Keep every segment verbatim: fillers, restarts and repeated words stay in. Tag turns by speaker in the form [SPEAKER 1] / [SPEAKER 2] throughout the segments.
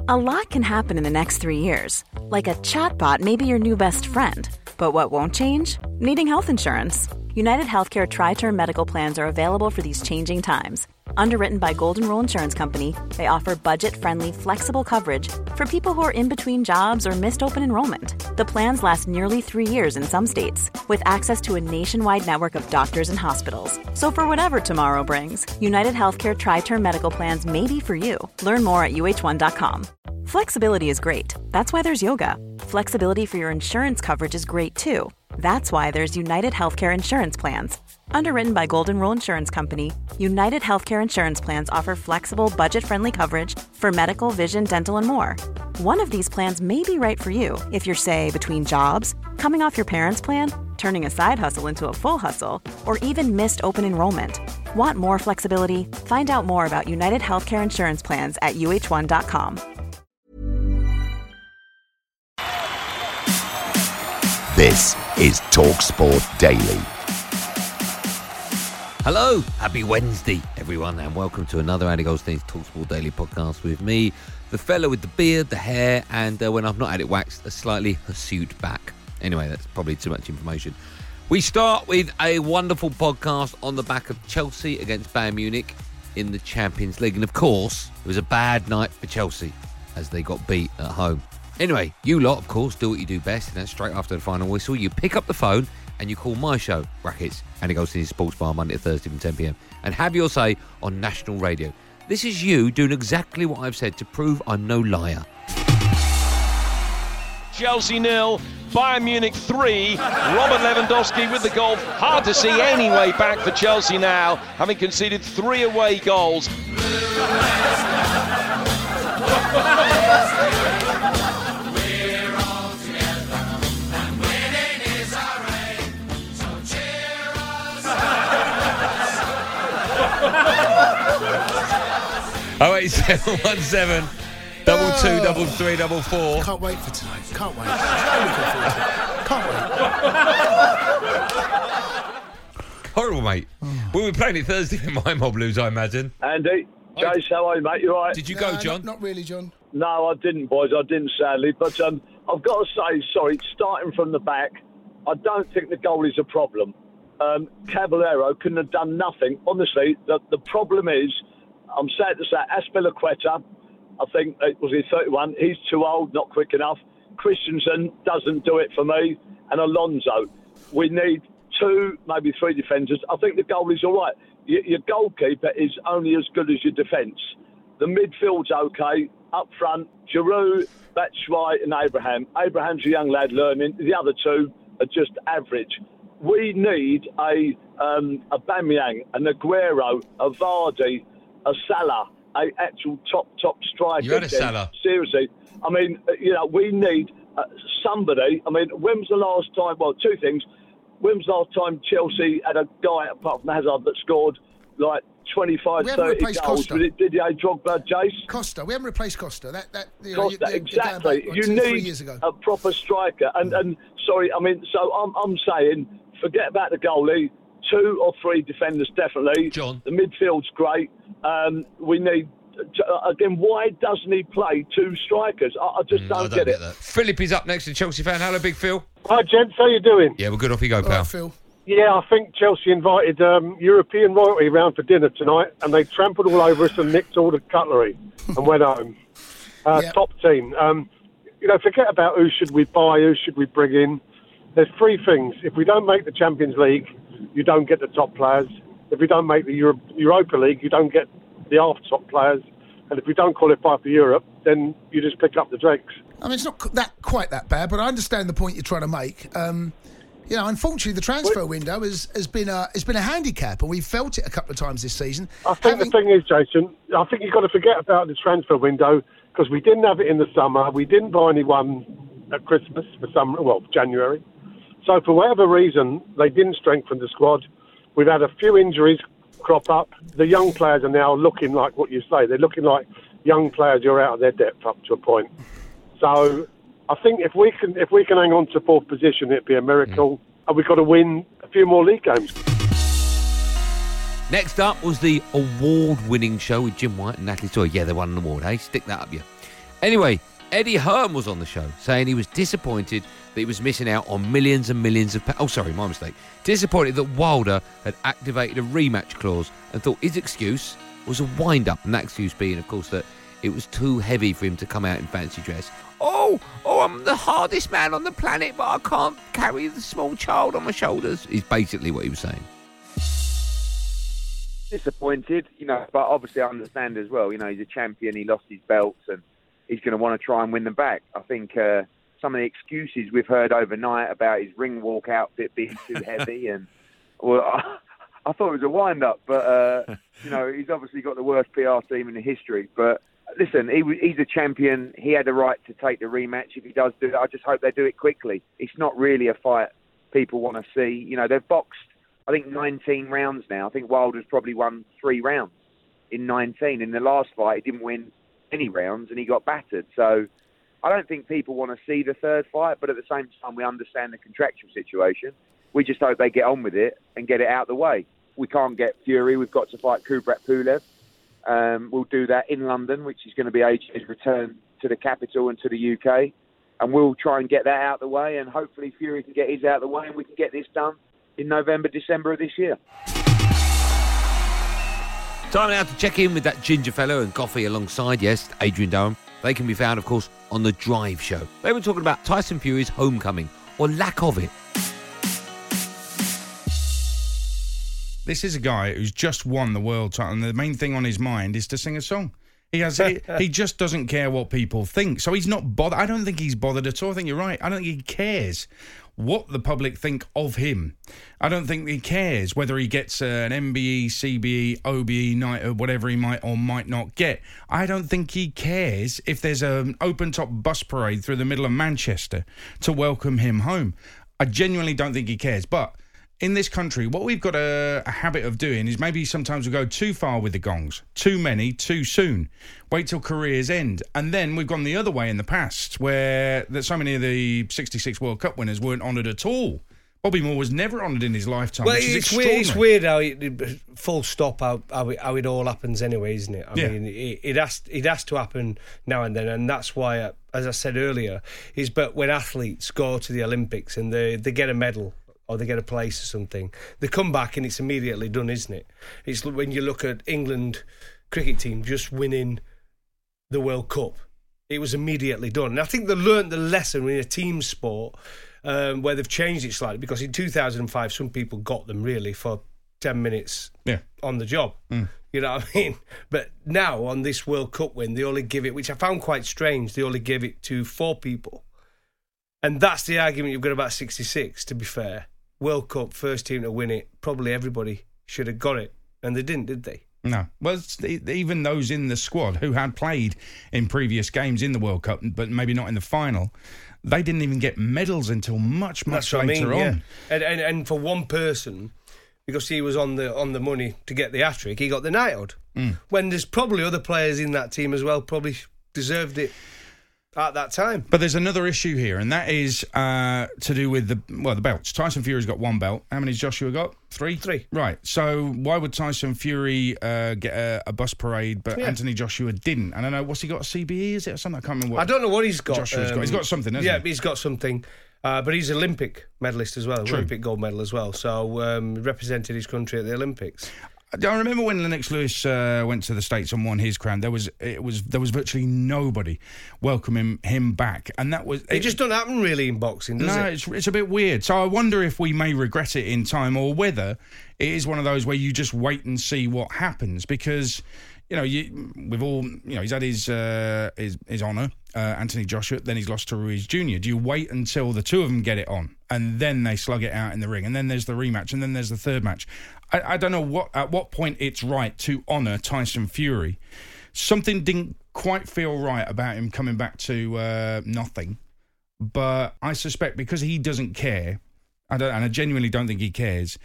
[SPEAKER 1] A lot can happen in the next three years. Like a chatbot may be your new best friend. But what won't change? Needing health insurance. United Healthcare Tri-Term Medical Plans are available for these changing times. Underwritten by Golden Rule Insurance Company, they offer budget-friendly, flexible coverage for people who are in between jobs or missed open enrollment. The plans last nearly three years in some states, with access to a nationwide network of doctors and hospitals. So for whatever tomorrow brings, United Healthcare Tri-Term Medical Plans may be for you. Learn more at U H one dot com. Flexibility is great. That's why there's yoga. Flexibility for your insurance coverage is great too. That's why there's United Healthcare Insurance Plans. Underwritten by Golden Rule Insurance Company, United Healthcare Insurance Plans offer flexible, budget-friendly coverage for medical, vision, dental, and more. One of these plans may be right for you if you're, say, between jobs, coming off your parents' plan, turning a side hustle into a full hustle, or even missed open enrollment. Want more flexibility? Find out more about United Healthcare Insurance Plans at U H one dot com.
[SPEAKER 2] This is TalkSport Daily.
[SPEAKER 3] Hello, happy Wednesday, everyone, and welcome to another Andy Goldstein's TalkSport Daily podcast with me, the fella with the beard, the hair, and uh, when I've not had it waxed, a slightly hirsute back. Anyway, that's probably too much information. We start with a wonderful podcast on the back of Chelsea against Bayern Munich in the Champions League. And of course, it was a bad night for Chelsea as they got beat at home. Anyway, you lot, of course, do what you do best, and that's straight after the final whistle. You pick up the phone and you call my show, brackets, and it goes to his sports bar Monday to Thursday from ten p.m. and have your say on national radio. This is you doing exactly what I've said to prove I'm no liar.
[SPEAKER 4] Chelsea nil, Bayern Munich three. Robert Lewandowski with the goal. Hard to see any way back for Chelsea now, having conceded three away goals.
[SPEAKER 3] oh eight seven one seven, double two, double three, double four.
[SPEAKER 5] Can't wait for tonight. Can't wait. So looking forward to it. Can't wait.
[SPEAKER 3] Horrible, mate. Oh. We'll be playing it Thursday with my Mob Blues, I imagine.
[SPEAKER 6] Andy, Jace, how are you, mate? You all right?
[SPEAKER 3] Did you go,
[SPEAKER 5] No,
[SPEAKER 3] John?
[SPEAKER 5] Not, not really, John.
[SPEAKER 6] No, I didn't, boys. I didn't, sadly. But um, I've got to say, sorry, starting from the back, I don't think the goal is a problem. Um, Caballero couldn't have done nothing. Honestly, the, the problem is, I'm sad to say, Azpilicueta, I think, it was he thirty-one, he's too old, not quick enough. Christensen doesn't do it for me. And Alonso. We need two, maybe three defenders. I think the goal is all right. Your, your goalkeeper is only as good as your defence. The midfield's okay. Up front, Giroud, Batshuayi and Abraham. Abraham's a young lad learning. The other two are just average. We need a um, a Aubameyang, an Aguero, a Vardy, a Salah, a actual top, top striker.
[SPEAKER 3] You had a Salah.
[SPEAKER 6] Seriously. I mean, you know, we need uh, somebody. I mean, when was the last time? Well, two things. When was the last time Chelsea had a guy, apart from Hazard, that scored like twenty-five,
[SPEAKER 5] We haven't
[SPEAKER 6] thirty
[SPEAKER 5] replaced
[SPEAKER 6] goals?
[SPEAKER 5] Costa.
[SPEAKER 6] Was it Didier Drogba, Jace?
[SPEAKER 5] Costa. We haven't replaced Costa. That, that, you know,
[SPEAKER 6] Costa,
[SPEAKER 5] you, you're
[SPEAKER 6] exactly.
[SPEAKER 5] going back, what,
[SPEAKER 6] You
[SPEAKER 5] two, three
[SPEAKER 6] need
[SPEAKER 5] years ago.
[SPEAKER 6] a proper striker. And, and sorry, I mean, so I'm, I'm saying, forget about the goalie. Two or three defenders, definitely.
[SPEAKER 3] John.
[SPEAKER 6] The midfield's great. Um, we need, uh, again, why doesn't he play two strikers? I, I just
[SPEAKER 3] Mm,
[SPEAKER 6] don't,
[SPEAKER 3] I don't
[SPEAKER 6] get,
[SPEAKER 3] get
[SPEAKER 6] it.
[SPEAKER 3] that. Philip is up next, to Chelsea fan. Hello, Big Phil.
[SPEAKER 7] Hi, gents. How you doing?
[SPEAKER 3] Yeah, we're good. Off you go,
[SPEAKER 5] All
[SPEAKER 3] pal.
[SPEAKER 5] right, Phil.
[SPEAKER 7] Yeah, I think Chelsea invited um, European royalty round for dinner tonight, and they trampled all over us and nicked all the cutlery and went home. Uh,
[SPEAKER 5] Yep.
[SPEAKER 7] Top team. Um, you know, forget about who should we buy, who should we bring in. There's three things. If we don't make the Champions League, you don't get the top players. If we don't make the Euro- Europa League, you don't get the half-top players. And if we don't qualify for Europe, then you just pick up the dregs.
[SPEAKER 5] I mean, it's not that quite that bad, but I understand the point you're trying to make. Um, you know, unfortunately, the transfer window has, has been a has been a handicap, and we've felt it a couple of times this season.
[SPEAKER 7] I think
[SPEAKER 5] Having-
[SPEAKER 7] the thing is, Jason, I think you've got to forget about the transfer window because we didn't have it in the summer. We didn't buy anyone at Christmas for some, well, January. So for whatever reason, they didn't strengthen the squad. We've had a few injuries crop up. The young players are now looking like what you say. They're looking like young players who are out of their depth up to a point. So I think if we can if we can hang on to fourth position, it'd be a miracle. Mm. And we've got to win a few more league games.
[SPEAKER 3] Next up was the award-winning show with Jim White and Natalie Toy. Yeah, they won an award, hey? Stick that up, you. Anyway, Eddie Hearn was on the show saying he was disappointed that he was missing out on millions and millions of pounds. Oh, sorry, my mistake. Disappointed that Wilder had activated a rematch clause and thought his excuse was a wind-up, and that excuse being, of course, that it was too heavy for him to come out in fancy dress. Oh, oh, I'm the hardest man on the planet, but I can't carry the small child on my shoulders, is basically what he was saying.
[SPEAKER 8] Disappointed, you know, but obviously I understand as well. You know, he's a champion, he lost his belts, and he's going to want to try and win them back. I think uh, some of the excuses we've heard overnight about his ring walk outfit being too heavy, and well, I, I thought it was a wind-up, but, uh, you know, he's obviously got the worst P R team in the history. But listen, he, he's a champion. He had the right to take the rematch. If he does do it, I just hope they do it quickly. It's not really a fight people want to see. You know, they've boxed, I think, nineteen rounds now. I think Wilder's probably won three rounds in nineteen. In the last fight, he didn't win any rounds and he got battered. So I don't think people want to see the third fight, but at the same time, we understand the contractual situation. We just hope they get on with it and get it out of the way. We can't get Fury. We've got to fight Kubrat Pulev. Um, we'll do that in London, which is going to be A J's return to the capital and to the U K. And we'll try and get that out of the way, and hopefully Fury can get his out of the way and we can get this done in November, December of this year.
[SPEAKER 3] Time now to check in with that ginger fellow and Goffey alongside, yes, Adrian Durham. They can be found, of course, on The Drive Show. They were talking about Tyson Fury's homecoming, or lack of it.
[SPEAKER 9] This is a guy who's just won the world title, and the main thing on his mind is to sing a song. He has. he, he just doesn't care what people think. So he's not bothered. I don't think he's bothered at all. I think you're right. I don't think he cares what the public think of him. I don't think he cares whether he gets uh, an M B E, C B E, O B E, night or whatever he might or might not get. I don't think he cares if there's an open-top bus parade through the middle of Manchester to welcome him home. I genuinely don't think he cares. But in this country, what we've got a, a habit of doing is maybe sometimes we go too far with the gongs, too many, too soon. Wait till careers end. And then we've gone the other way in the past, where that so many of the sixty-six World Cup winners weren't honoured at all. Bobby Moore was never honoured in his lifetime,
[SPEAKER 10] well,
[SPEAKER 9] which is
[SPEAKER 10] it's
[SPEAKER 9] extraordinary.
[SPEAKER 10] Weird, it's weird how it, full stop, how, how, it, how it all happens anyway, isn't it? I
[SPEAKER 9] yeah.
[SPEAKER 10] mean, it, it, has, it has to happen now and then, and that's why, uh, as I said earlier, is but when athletes go to the Olympics and they, they get a medal, or they get a place or something, they come back and it's immediately done, isn't it? It's when you look at England cricket team just winning the World Cup, it was immediately done. And I think they learnt the lesson in a team sport um, where they've changed it slightly, because in two thousand five some people got them really for ten minutes
[SPEAKER 9] yeah.
[SPEAKER 10] on the job. Mm. You know what I mean? But now on this World Cup win, they only give it, which I found quite strange, they only give it to four people. And that's the argument you've got about sixty-six, to be fair. World Cup, first team to win it, probably everybody should have got it. And they didn't, did they?
[SPEAKER 9] No. Well, it's, even those in the squad who had played in previous games in the World Cup, but maybe not in the final, they didn't even get medals until much, much
[SPEAKER 10] That's
[SPEAKER 9] later
[SPEAKER 10] what I mean,
[SPEAKER 9] on.
[SPEAKER 10] Yeah. And, and and for one person, because he was on the on the money to get the hat-trick, he got the knighthood. Mm. When there's probably other players in that team as well probably deserved it at that time.
[SPEAKER 9] But there's another issue here, and that is uh, to do with the well the belts. Tyson Fury's got one belt. How many's Joshua got? Three?
[SPEAKER 10] Three.
[SPEAKER 9] Right. So why would Tyson Fury uh, get a, a bus parade, but
[SPEAKER 10] yeah.
[SPEAKER 9] Anthony Joshua didn't? I don't know. What's he got? A C B E, is it, or something? I can't remember what.
[SPEAKER 10] I don't know what he's got.
[SPEAKER 9] Joshua's um, got. He's got something, hasn't
[SPEAKER 10] yeah,
[SPEAKER 9] he?
[SPEAKER 10] he's got something. Uh, but he's Olympic medalist as well,
[SPEAKER 9] True.
[SPEAKER 10] Olympic gold medal as well. So um, represented his country at the Olympics.
[SPEAKER 9] I remember when Lennox Lewis uh, went to the States and won his crown. There was it was there was virtually nobody welcoming him back, and that was
[SPEAKER 10] it. It just doesn't happen really in boxing, does
[SPEAKER 9] no,
[SPEAKER 10] it?
[SPEAKER 9] No, it's it's a bit weird. So I wonder if we may regret it in time, or whether it is one of those where you just wait and see what happens, because you know you we've all you know he's had his uh, his his honour, uh, Anthony Joshua, then he's lost to Ruiz Junior Do you wait until the two of them get it on, and then they slug it out in the ring, and then there's the rematch, and then there's the third match? I, I don't know what at what point it's right to honour Tyson Fury. Something didn't quite feel right about him coming back to uh, nothing, but I suspect because he doesn't care, I don't, and I genuinely don't think he cares.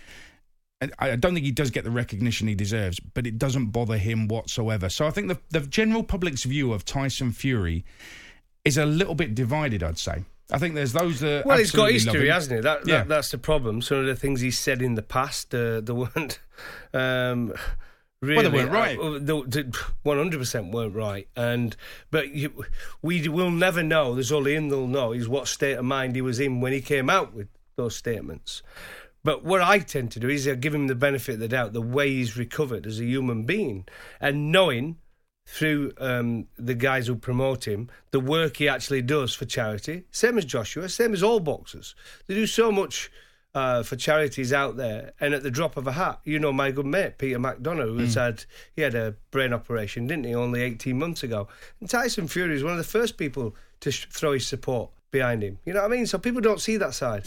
[SPEAKER 9] I don't think he does get the recognition he deserves, but it doesn't bother him whatsoever. So I think the the general public's view of Tyson Fury is a little bit divided, I'd say. I think there's those that
[SPEAKER 10] well, he's got
[SPEAKER 9] absolutely love
[SPEAKER 10] history,
[SPEAKER 9] him.
[SPEAKER 10] hasn't he? That, that
[SPEAKER 9] Yeah.
[SPEAKER 10] that's the problem. Some of the things he's said in the past, uh, there weren't um, Really,
[SPEAKER 9] well, they weren't right.
[SPEAKER 10] Uh, the one hundred percent weren't right, and but you, we will never know. There's only him that'll know is what state of mind he was in when he came out with those statements. But what I tend to do is I give him the benefit of the doubt, the way he's recovered as a human being, and knowing through um, the guys who promote him the work he actually does for charity. Same as Joshua, same as all boxers. They do so much. Uh, for charities out there, and at the drop of a hat, you know my good mate Peter McDonough, who's mm. had he had a brain operation, didn't he, only eighteen months ago? And Tyson Fury is one of the first people to sh- throw his support behind him. You know what I mean? So people don't see that side.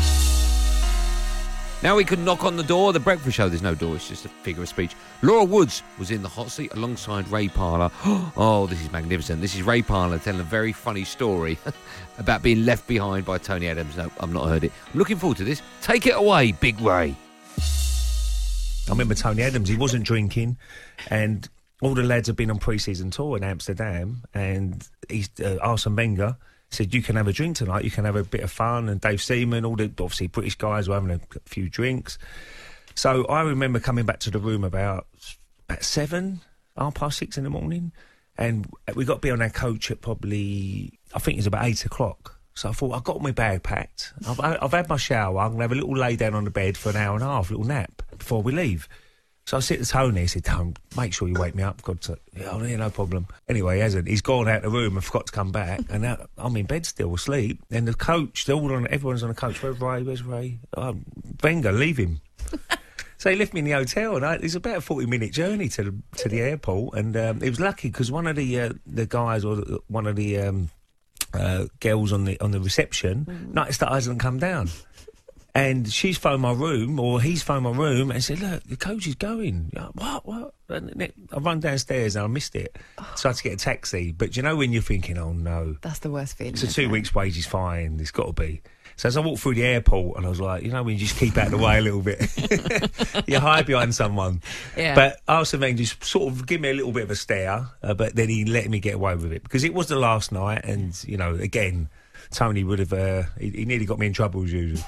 [SPEAKER 3] Now we can knock on the door. The Breakfast Show, there's no door, it's just a figure of speech. Laura Woods was in the hot seat alongside Ray Parlour. Oh, this is magnificent. This is Ray Parlour telling a very funny story about being left behind by Tony Adams. No, I've not heard it. I'm looking forward to this. Take it away, Big Ray.
[SPEAKER 11] I remember Tony Adams, he wasn't drinking, and all the lads have been on pre-season tour in Amsterdam, and he's uh, Arsene Wenger said, you can have a drink tonight, you can have a bit of fun, and Dave Seaman, all the obviously British guys were having a few drinks. So I remember coming back to the room about, about seven, half past six in the morning, and we got to be on our coach at probably, I think it was about eight o'clock. So I thought, I've got my bag packed, I've, I've had my shower, I'm going to have a little lay down on the bed for an hour and a half, a little nap before we leave. So I said to Tony, he said, Tony, make sure you wake me up. God, to, yeah, oh, yeah, no problem. Anyway, he hasn't. He's gone out the room and forgot to come back. And now I'm in bed still, asleep. And the coach, they're all on, everyone's on the coach. Where's Ray? Where's Ray? Oh, Wenger, leave him. So he left me in the hotel, and I, it was about a forty-minute journey to the, to the airport. And um, it was lucky because one of the uh, the guys or the, one of the um, uh, girls on the on the reception mm. noticed that I hadn't come down. And she's phoned my room, or he's phoned my room, and said, look, the coach is going. Like, what, what? And I run downstairs and I missed it. Oh. So I had to get a taxi. But you know when you're thinking, oh, no.
[SPEAKER 12] That's the worst feeling.
[SPEAKER 11] So two weeks' wages fine. It's got to be. So as I walked through the airport, and I was like, you know when you just keep out of the way a little bit. You hide behind someone.
[SPEAKER 12] Yeah.
[SPEAKER 11] But Arsene Wenger just sort of give me a little bit of a stare, uh, but then he let me get away with it. Because it was the last night, and, you know, again, Tony would have, uh, he, he nearly got me in trouble as usual.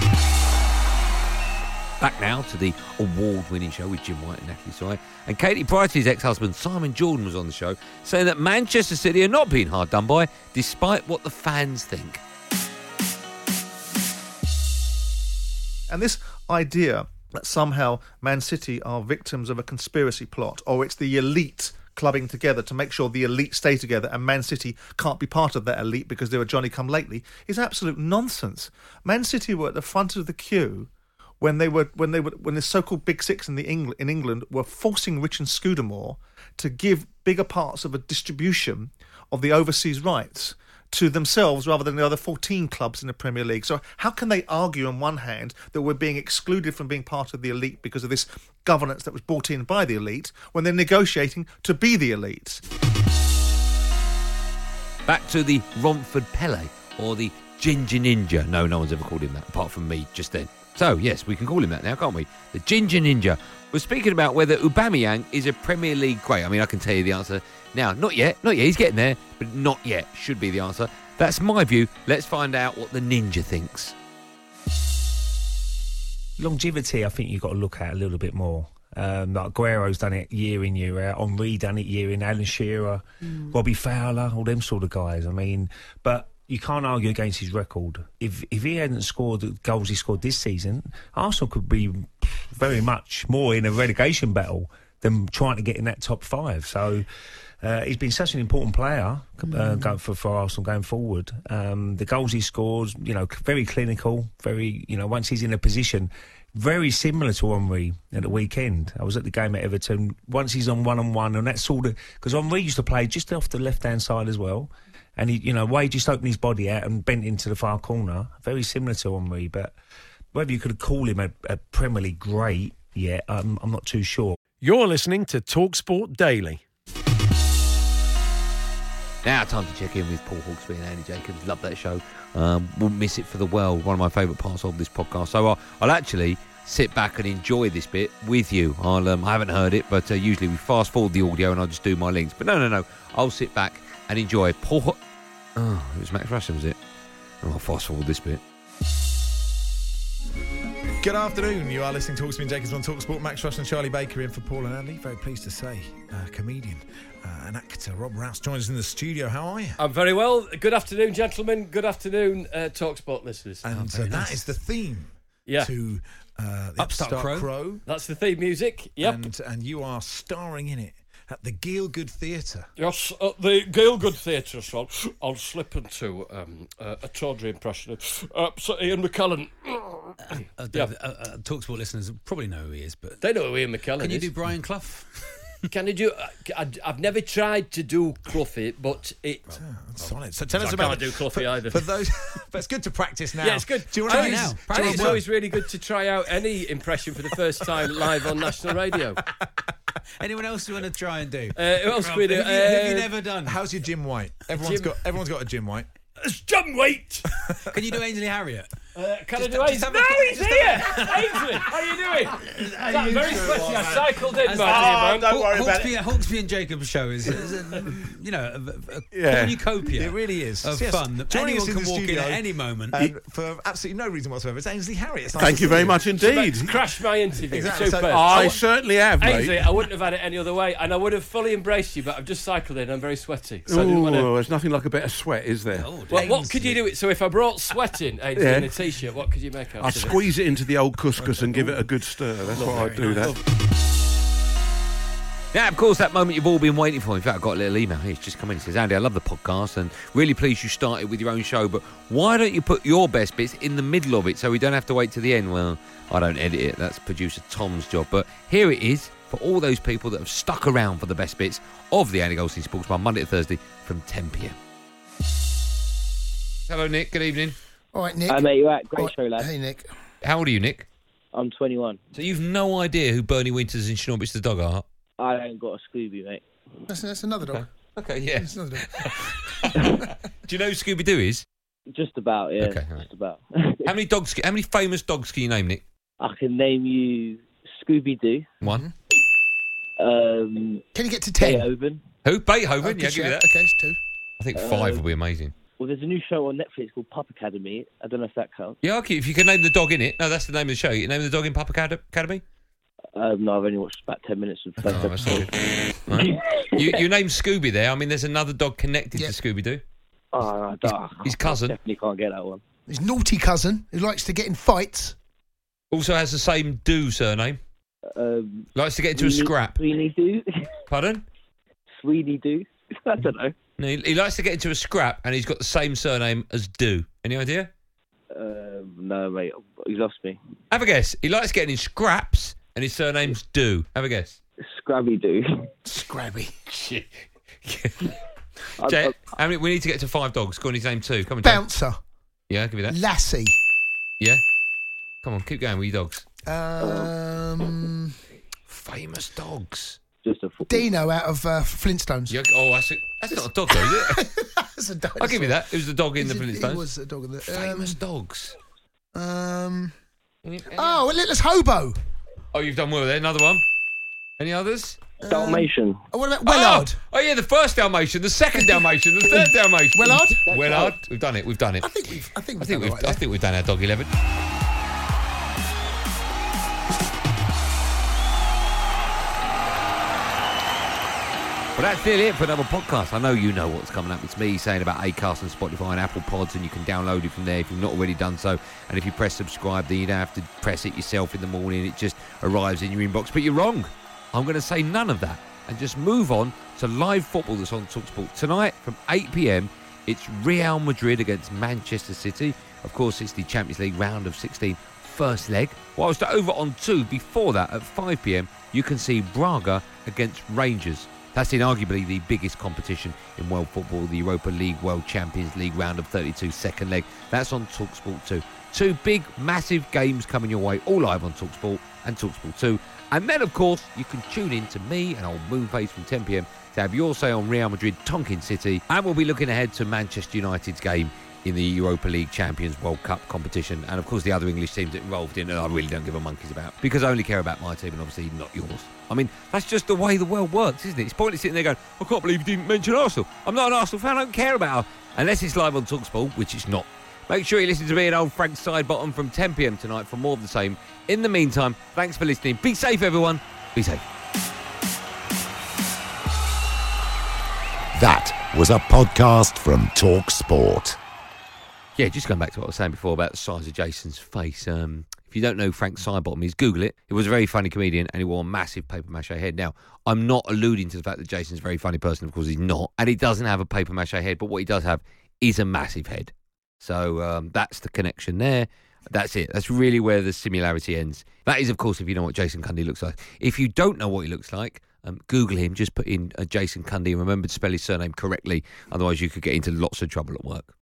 [SPEAKER 3] Back now to the award-winning show with Jim White and Natalie Soy. And Katie Price's ex-husband Simon Jordan was on the show, saying that Manchester City are not being hard done by, despite what the fans think.
[SPEAKER 13] And this idea that somehow Man City are victims of a conspiracy plot, or it's the elite clubbing together to make sure the elite stay together and Man City can't be part of that elite because they were Johnny-come-lately, is absolute nonsense. Man City were at the front of the queue when they were when they were when the so-called Big Six in the Engl- in England were forcing Rich and Scudamore to give bigger parts of a distribution of the overseas rights to themselves rather than the other fourteen clubs in the Premier League. So how can they argue on one hand that we're being excluded from being part of the elite because of this governance that was brought in by the elite when they're negotiating to be the elite?
[SPEAKER 3] Back to the Romford Pele or the Ginger Ninja. No, no one's ever called him that apart from me just then. So, yes, we can call him that now, can't we? The Ginger Ninja. We're speaking about whether Aubameyang is a Premier League great. I mean, I can tell you the answer now. Not yet. Not yet. He's getting there, but not yet should be the answer. That's my view. Let's find out what the Ninja thinks.
[SPEAKER 11] Longevity, I think you've got to look at a little bit more. Um, like Aguero's done it year in, year out. Henry done it year in. Alan Shearer, mm. Robbie Fowler, all them sort of guys. I mean, but you can't argue against his record. If if he hadn't scored the goals he scored this season, Arsenal could be very much more in a relegation battle than trying to get in that top five. So uh, he's been such an important player uh, mm. go for, for Arsenal going forward. Um, the goals he scores, you know, very clinical, very, you know, once he's in a position, very similar to Henry at the weekend. I was at the game at Everton. Once he's on one-on-one, and that sort of... Because Henry used to play just off the left-hand side as well. And, he, you know, Wade just opened his body out and bent into the far corner. Very similar to Henry, but whether you could call him a, a Premier League great yet, I'm, I'm not too sure.
[SPEAKER 14] You're listening to TalkSport Daily.
[SPEAKER 3] Now, time to check in with Paul Hawksby and Andy Jacobs. Love that show. Um, wouldn't miss it for the world. One of my favourite parts of this podcast. So I'll, I'll actually sit back and enjoy this bit with you. I'll, um, I haven't heard it, but uh, usually we fast forward the audio and I'll just do my links. But no, no, no. I'll sit back and enjoy Paul... Oh, it was Max Rushton, was it? Oh, I'll fast forward this bit.
[SPEAKER 12] Good afternoon. You are listening to Hawksby and Jacobs on TalkSport. Max Rush and Charlie Baker in for Paul and Andy. Very pleased to say, uh, comedian, uh, an actor, Rob Rouse joins us in the studio. How are you?
[SPEAKER 15] I'm very well. Good afternoon, gentlemen. Good afternoon, uh, TalkSport listeners.
[SPEAKER 12] And uh, that is the theme
[SPEAKER 15] yeah.
[SPEAKER 12] to uh, the
[SPEAKER 15] Upstart,
[SPEAKER 12] Upstart
[SPEAKER 15] Crow.
[SPEAKER 12] Crow.
[SPEAKER 15] That's the theme music. Yep.
[SPEAKER 12] And, and you are starring in it at the Gielgud Theatre.
[SPEAKER 15] Yes, at the Gielgud Theatre, son. I'll slip into um, uh, a tawdry impression of uh, Sir Ian McKellen.
[SPEAKER 16] Uh, uh,
[SPEAKER 15] yeah.
[SPEAKER 16] uh, uh, TalkSport listeners probably know who he is, but
[SPEAKER 15] they know who Ian McKellen
[SPEAKER 16] Can you
[SPEAKER 15] is.
[SPEAKER 16] do Brian Clough?
[SPEAKER 15] Can you do? Uh, I've never tried to do Cloughie, but it.
[SPEAKER 12] Oh, solid. So tell
[SPEAKER 15] I
[SPEAKER 12] us about
[SPEAKER 15] can't do Cloughie
[SPEAKER 12] for,
[SPEAKER 15] either.
[SPEAKER 12] For those, but it's good to practice now.
[SPEAKER 15] Yeah, it's good.
[SPEAKER 12] Do you want to
[SPEAKER 15] use,
[SPEAKER 12] now?
[SPEAKER 15] And it's always really good to try out any impression for the first time live on national radio.
[SPEAKER 16] Anyone else you want to try and do?
[SPEAKER 15] Uh, who else can we do?
[SPEAKER 12] Have you, have you
[SPEAKER 15] Uh,
[SPEAKER 12] never done? How's your Jim White? Everyone's
[SPEAKER 15] Jim-
[SPEAKER 12] got. Everyone's got a Jim White.
[SPEAKER 15] It's Jim White.
[SPEAKER 16] Can you do Ainsley Harriott?
[SPEAKER 15] Uh, can
[SPEAKER 16] Just-
[SPEAKER 15] I do
[SPEAKER 16] just
[SPEAKER 15] Ainsley?
[SPEAKER 16] have a-
[SPEAKER 15] No, he's
[SPEAKER 16] just
[SPEAKER 15] here!
[SPEAKER 16] have
[SPEAKER 15] Ainsley, how you doing? That
[SPEAKER 16] you
[SPEAKER 15] very
[SPEAKER 16] doing,
[SPEAKER 15] sweaty. I
[SPEAKER 16] man?
[SPEAKER 15] cycled in,
[SPEAKER 16] As-
[SPEAKER 15] my
[SPEAKER 16] Ah,
[SPEAKER 15] dear man.
[SPEAKER 12] don't worry about
[SPEAKER 16] Hawksby, Hawksby and Jacobs show is, is a, you know, a, a
[SPEAKER 12] Yeah.
[SPEAKER 16] cornucopia.
[SPEAKER 12] It really is.
[SPEAKER 16] Of
[SPEAKER 12] Yes.
[SPEAKER 16] fun that
[SPEAKER 12] Joining
[SPEAKER 16] anyone
[SPEAKER 12] us in
[SPEAKER 16] can
[SPEAKER 12] the
[SPEAKER 16] walk
[SPEAKER 12] studio,
[SPEAKER 16] in at any moment.
[SPEAKER 12] And for absolutely no reason whatsoever, it's Ainsley Harriott. It's nice
[SPEAKER 17] Thank
[SPEAKER 12] to
[SPEAKER 17] you
[SPEAKER 12] see
[SPEAKER 17] very much indeed.
[SPEAKER 15] Crash my interview.
[SPEAKER 12] Exactly.
[SPEAKER 15] Super.
[SPEAKER 12] So-
[SPEAKER 17] I
[SPEAKER 15] wa-
[SPEAKER 17] certainly have, mate.
[SPEAKER 15] Ainsley, I wouldn't have had it any other way, and I would have fully embraced you, but I've just cycled in. I'm very sweaty. So I didn't want to.
[SPEAKER 17] Ooh, there's nothing like a bit of sweat, is there?
[SPEAKER 16] Oh,
[SPEAKER 15] Well, what could you do? So if I brought sweat in, Ainsley,
[SPEAKER 17] Yeah.
[SPEAKER 15] in a t-shirt, what could you make out
[SPEAKER 17] I
[SPEAKER 15] of it?
[SPEAKER 17] squeeze it into the old couscous and give it a good stir. That's what I do. That.
[SPEAKER 3] Yeah, of course, that moment you've all been waiting for. In fact, I got a little email here. It's just come in. It says, Andy, I love the podcast and really pleased you started with your own show, but why don't you put your best bits in the middle of it so we don't have to wait to the end? Well, I don't edit it. That's producer Tom's job. But here it is for all those people that have stuck around for the best bits of the Andy Goldstein Sports Bar, Monday to Thursday from ten p.m. Hello, Nick. Good evening.
[SPEAKER 5] All right, Nick.
[SPEAKER 18] Hi, mate. You right? Great
[SPEAKER 5] All right.
[SPEAKER 18] show, lad.
[SPEAKER 5] Hey, Nick.
[SPEAKER 3] How old are you, Nick?
[SPEAKER 18] I'm twenty-one.
[SPEAKER 3] So you've no idea who Bernie Winters and Schnorbich the dog are?
[SPEAKER 18] I ain't got a Scooby, mate.
[SPEAKER 5] That's, that's another dog.
[SPEAKER 3] Okay, yeah.
[SPEAKER 5] That's another dog.
[SPEAKER 3] Do you know who Scooby-Doo is?
[SPEAKER 18] Just about, yeah.
[SPEAKER 3] Okay, all right.
[SPEAKER 18] Just about.
[SPEAKER 3] How many dogs? How many famous dogs can you name, Nick?
[SPEAKER 18] I can name you Scooby Doo.
[SPEAKER 3] One.
[SPEAKER 18] Um,
[SPEAKER 5] Can you get to ten?
[SPEAKER 18] Beethoven.
[SPEAKER 3] Who? Beethoven?
[SPEAKER 5] Oh,
[SPEAKER 3] yeah,
[SPEAKER 5] good
[SPEAKER 3] give me
[SPEAKER 5] shout.
[SPEAKER 3] that.
[SPEAKER 5] Okay, it's two.
[SPEAKER 3] I think
[SPEAKER 18] Uh,
[SPEAKER 3] five will be amazing.
[SPEAKER 18] Well, there's a new show on Netflix called Pup Academy. I don't know if that counts.
[SPEAKER 3] Yeah, okay. If you can name the dog in it. No, that's the name of the show. You name the dog in Pup Acad- Academy?
[SPEAKER 18] Um, no, I've only watched about ten minutes of the first
[SPEAKER 3] Oh, that's not
[SPEAKER 18] episode.
[SPEAKER 3] good. Right. you, you named Scooby there. I mean, there's another dog connected
[SPEAKER 5] Yeah.
[SPEAKER 3] to Scooby-Doo.
[SPEAKER 18] Oh, I
[SPEAKER 3] His,
[SPEAKER 18] don't-
[SPEAKER 3] his
[SPEAKER 18] I
[SPEAKER 3] cousin.
[SPEAKER 18] definitely can't get that one.
[SPEAKER 5] His naughty cousin who likes to get in fights.
[SPEAKER 3] Also has the same Do surname.
[SPEAKER 18] Um,
[SPEAKER 3] Likes to get into a
[SPEAKER 18] Sweeney-
[SPEAKER 3] scrap.
[SPEAKER 18] Sweeney Doo.
[SPEAKER 3] Pardon?
[SPEAKER 18] Sweeney Doo. I don't know.
[SPEAKER 3] No, he, he likes to get into a scrap and he's got the same surname as Do. Any idea?
[SPEAKER 18] Um, no, mate. He's lost me.
[SPEAKER 3] Have a guess. He likes getting in scraps and his surname's Do. Have a guess.
[SPEAKER 18] Scrabby Doo.
[SPEAKER 5] Scrabby.
[SPEAKER 3] Shit.
[SPEAKER 18] I-
[SPEAKER 3] Jay,
[SPEAKER 18] I-
[SPEAKER 3] how many, we need to get to five dogs. Go on, his name too. Come on, Jay.
[SPEAKER 5] Bouncer.
[SPEAKER 3] Yeah, I'll give you that.
[SPEAKER 5] Lassie.
[SPEAKER 3] Yeah? Come on, keep going with your dogs.
[SPEAKER 5] Um,
[SPEAKER 3] Famous dogs.
[SPEAKER 18] Just a football.
[SPEAKER 5] Dino out of uh, Flintstones.
[SPEAKER 3] Yeah, oh, that's, a, that's not a dog, though, is it?
[SPEAKER 5] That's a dinosaur.
[SPEAKER 3] I'll give you that. It was the dog in the
[SPEAKER 5] He's a-
[SPEAKER 3] Flintstones.
[SPEAKER 5] He was a dog in the...
[SPEAKER 3] Famous dogs.
[SPEAKER 5] Um, oh, a Littlest Hobo.
[SPEAKER 3] Oh, you've done well there. Another one. Any others?
[SPEAKER 18] Dalmatian.
[SPEAKER 5] Oh, what about Wellard?
[SPEAKER 3] Oh, oh, yeah, the first Dalmatian, the second Dalmatian, the third Dalmatian.
[SPEAKER 5] Wellard?
[SPEAKER 3] Wellard. We've done it. We've done it.
[SPEAKER 5] I think we've. I think
[SPEAKER 3] I
[SPEAKER 5] we've.
[SPEAKER 3] think
[SPEAKER 5] done
[SPEAKER 3] we've.
[SPEAKER 5] all right
[SPEAKER 3] I think we've done our dog eleven. Well, that's nearly it for another podcast. I know you know what's coming up. It's me saying about Acast and Spotify and Apple Pods, and you can download it from there if you've not already done so. And if you press subscribe, then you don't have to press it yourself in the morning. It just arrives in your inbox. But you're wrong. I'm going to say none of that and just move on to live football that's on TalkSport. Tonight from eight p.m, it's Real Madrid against Manchester City. Of course, it's the Champions League round of sixteen first leg. Whilst over on two, before that, at five p.m, you can see Braga against Rangers. That's in arguably the biggest competition in world football, the Europa League World Champions League round of thirty-two second leg. That's on TalkSport two. Two big, massive games coming your way, all live on TalkSport and TalkSport two. And then, of course, you can tune in to me and old Moonface from ten p.m. to have your say on Real Madrid, Tonkin City. And we'll be looking ahead to Manchester United's game in the Europa League Champions World Cup competition. And, of course, the other English teams involved in it, I really don't give a monkey's about, because I only care about my team and, obviously, not yours. I mean, that's just the way the world works, isn't it? It's pointless sitting there going, I can't believe you didn't mention Arsenal. I'm not an Arsenal fan. I don't care about it. Unless it's live on TalkSport, which it's not. Make sure you listen to me and old Frank Sidebottom from ten p.m. tonight for more of the same. In the meantime, thanks for listening. Be safe, everyone. Be safe.
[SPEAKER 2] That was a podcast from Talk Sport.
[SPEAKER 3] Yeah, just going back to what I was saying before about the size of Jason's face. Um, if you don't know Frank Sidebottom, he's Google it. He was a very funny comedian and he wore a massive paper mache head. Now, I'm not alluding to the fact that Jason's a very funny person, of course he's not. And he doesn't have a paper mache head, but what he does have is a massive head. So um, that's the connection there. That's it. That's really where the similarity ends. That is, of course, if you know what Jason Cundy looks like. If you don't know what he looks like, um, Google him. Just put in uh, Jason Cundy and remember to spell his surname correctly. Otherwise, you could get into lots of trouble at work.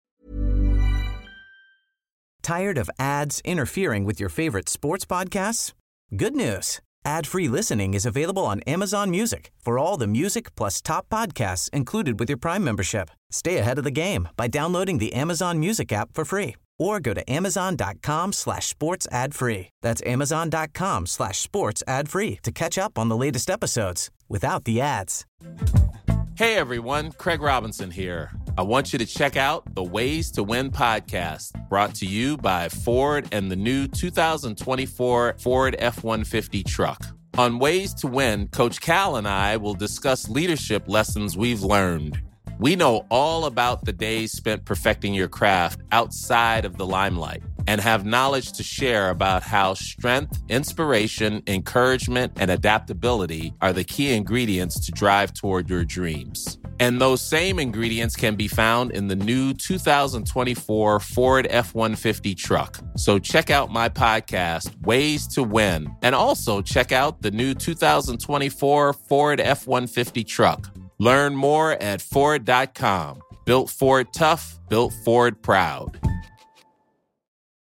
[SPEAKER 19] Tired of ads interfering with your favorite sports podcasts? Good news. Ad-free listening is available on Amazon Music for all the music plus top podcasts included with your Prime membership. Stay ahead of the game by downloading the Amazon Music app for free or go to amazon.com slash sports ad free. That's amazon.com slash sports ad free to catch up on the latest episodes without the ads.
[SPEAKER 20] Hey everyone, Craig Robinson here. I want you to check out the Ways to Win podcast, brought to you by Ford and the new two thousand twenty-four Ford F one fifty truck. On Ways to Win, Coach Cal and I will discuss leadership lessons we've learned. We know all about the days spent perfecting your craft outside of the limelight and have knowledge to share about how strength, inspiration, encouragement, and adaptability are the key ingredients to drive toward your dreams. And those same ingredients can be found in the new two thousand twenty-four Ford F one fifty truck. So check out my podcast, Ways to Win, and also check out the new two thousand twenty-four Ford F one fifty truck. Learn more at Ford dot com. Built Ford tough, built Ford proud.